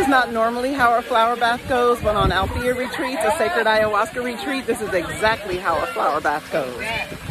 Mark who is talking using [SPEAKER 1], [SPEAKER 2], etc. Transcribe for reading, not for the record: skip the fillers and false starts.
[SPEAKER 1] not normally how our flower bath goes, but on Althea retreats, a sacred ayahuasca retreat, this is exactly how a flower bath goes.